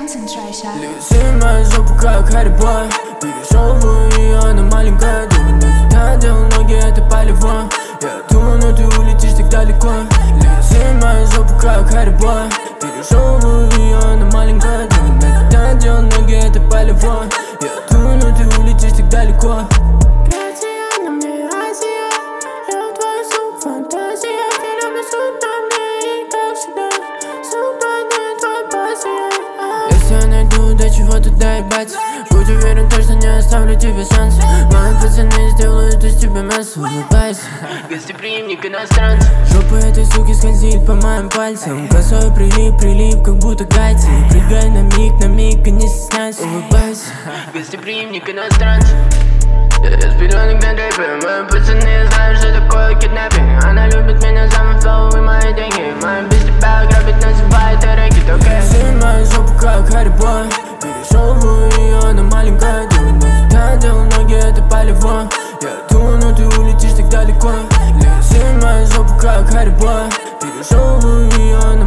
concentration. Лиси мою жопу, как Харибой. Пережевываю ее на маленькое дуло. Но туда делал ноги, это полевой. Я думаю, но ты улетишь так далеко. Лиси мою жопу, как Харибой. Пережевываю ее на маленькое дуло. Но туда делал ноги, это полевой. Я думаю, но ты улетишь так далеко. Грация на мне Азия. Я твоя суп-фантазия. Я люблю суп на мне и как всегда. Суп не твоя пассия. Если я найду до чего-то доебаться, будь уверен, точно не оставлю тебе шанс. Мои пацаны сделают из тебя мясо. Улыбайся, гостеприимник иностранца. Жопа этой суки скользит по моим пальцам. Косой прилип, как будто гайцы. Прыгай на миг, и не стесняйся. Улыбайся, гостеприимник иностранца. Я с пеленок на дрейпе. Мои пацаны знают, что такое киднаппинг. Она любит меня, самый флоу и мои деньги. Мои без тебя грабит, называет рэкет, окей. Лиси мою жопу, как Харибой. Пережевываю ее на маленькое дуло. Но туда делал ноги, это полевой. Я думаю, но ты улетишь так далеко. Лиси мою жопу, как Харибой. Пережевываю ее